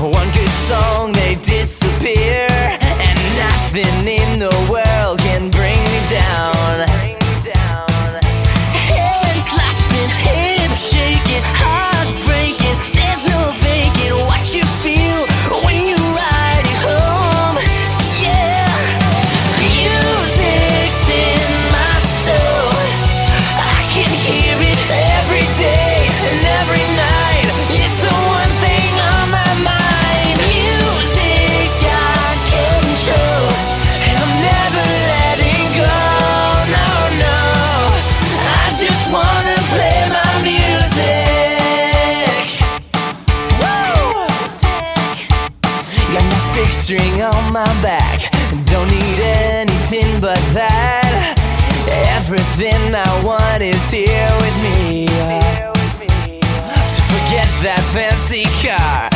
One good song, they disappear, and nothing in the world can bring me down. Head clapping, hip shaking, heart breaking, there's no faking what you feel when you ride it home. Yeah, music's in my soul, I can hear it every day and every night. It's the one thing on my mind. Music's got control, and I'm never letting go. No, no, I just wanna play my music. Woo! Got my six string on my back, don't need anything but that. Everything I want is here with me. So forget that fancy car,